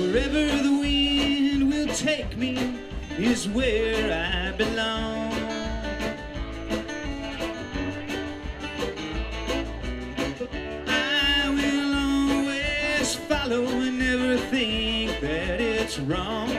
Wherever the wind will take me is where I belong. I will always follow and never think that it's wrong.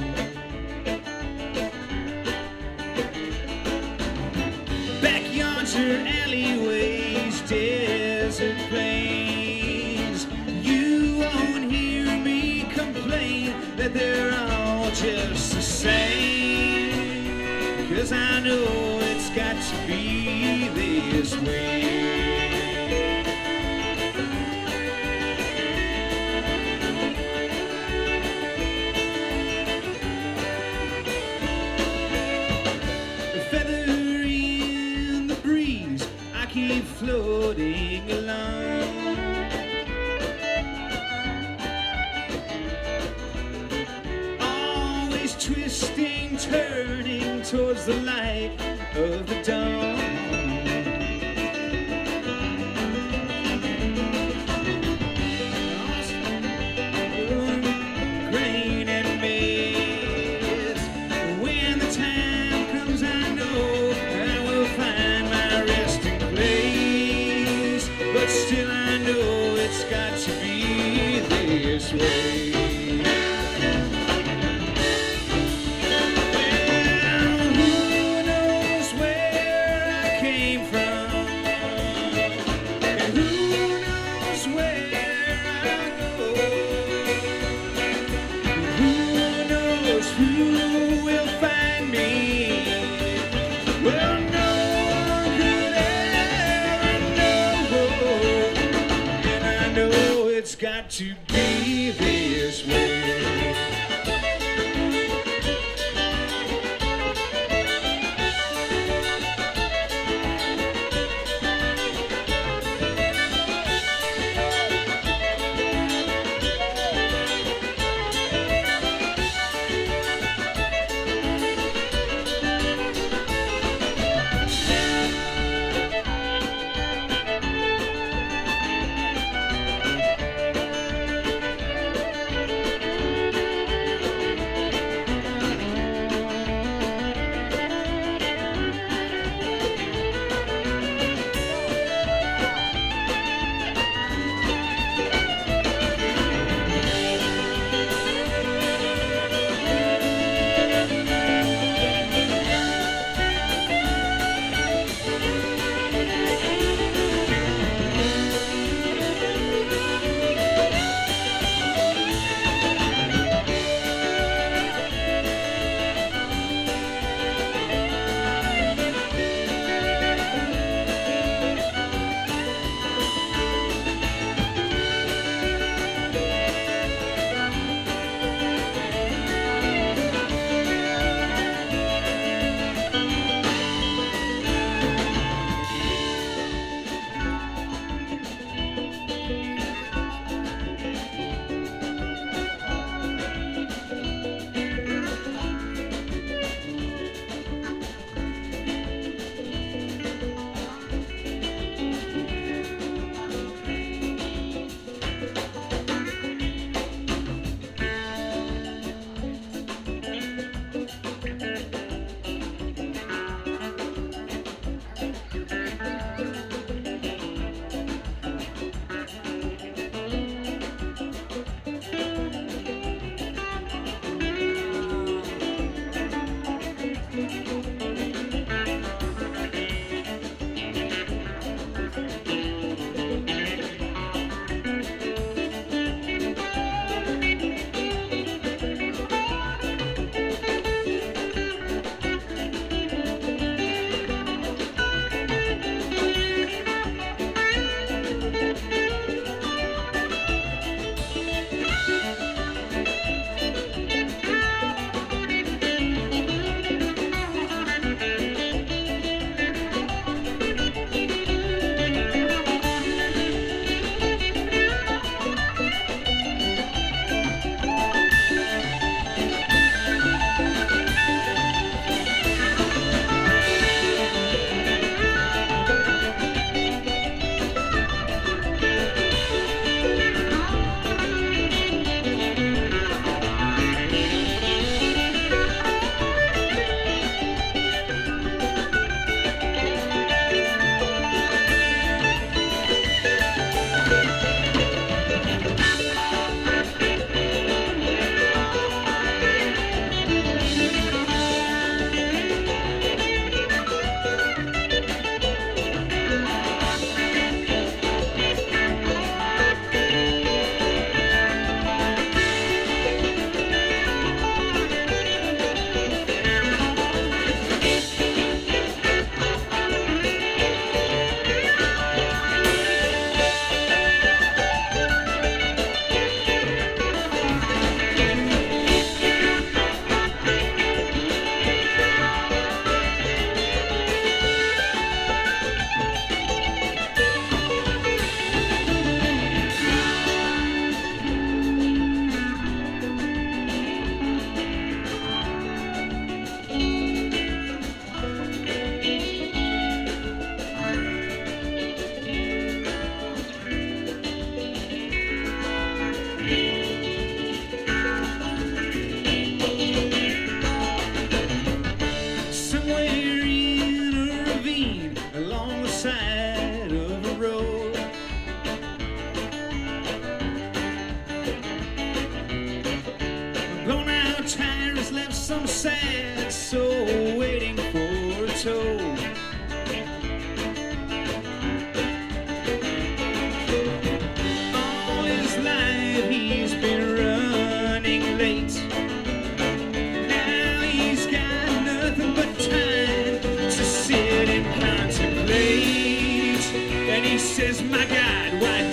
Backyards or alleyways, desert plains, you won't hear me complain that they're all just the same, 'cause I know it's got to be this way. Keep floating along. Always twisting, turning towards the light of the dawn. Grain and maize. When the time comes, I know I will find my resting place, but still I know it's got to be this way. Well, who knows where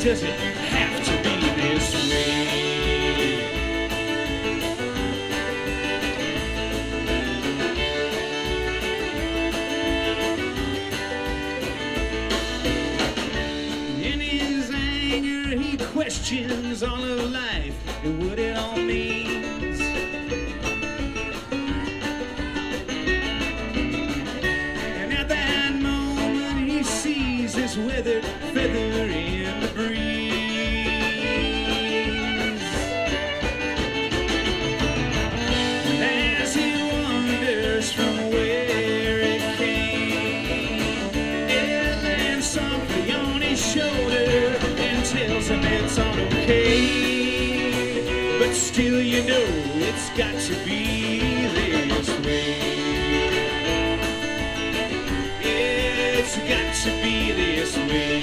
does it have to be this way? In his anger, he questions all of life and what it all means. And at that moment, he sees this weathered feather in the breeze. And as he wanders from where it came, it lands softly on his shoulder and tells him it's all okay. But still, you know, it's got to be this way. It's got to be this way.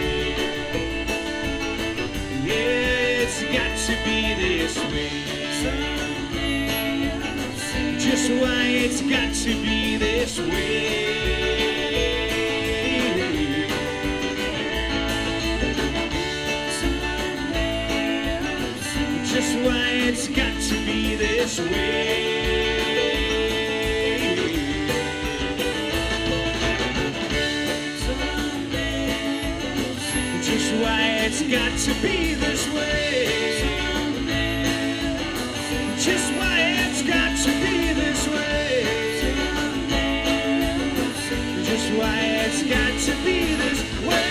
It's got to be this way. Just why it's got to be this way. Just why it's got to be this way. Just why it's got to be this way. Just why it's got to be this way. Just why it's got to be this way.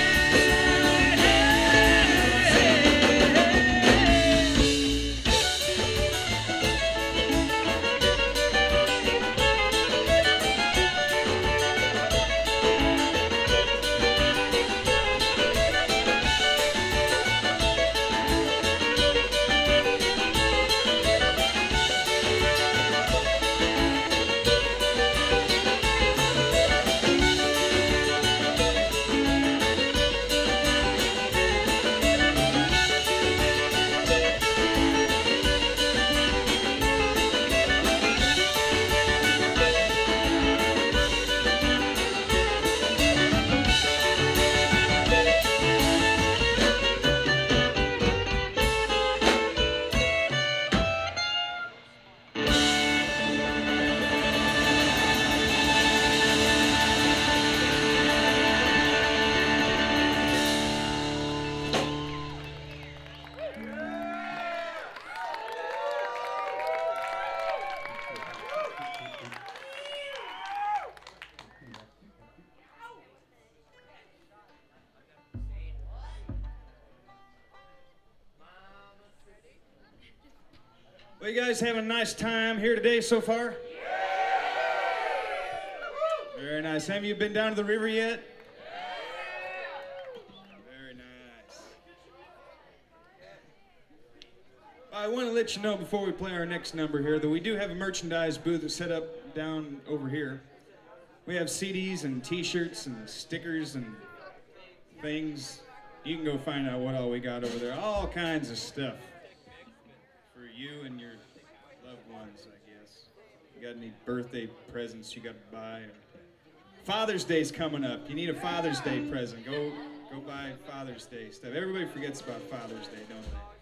Well, you guys having a nice time here today so far? Very nice. Have you been down to the river yet? Very nice. I want to let you know before we play our next number here that we do have a merchandise booth that's set up down over here. We have CDs and t-shirts and stickers and things. You can go find out what all we got over there. All kinds of stuff for you and your loved ones, I guess. You got any birthday presents you got to buy? Father's Day's coming up. You need a Father's Day present. Go buy Father's Day stuff. Everybody forgets about Father's Day, don't they?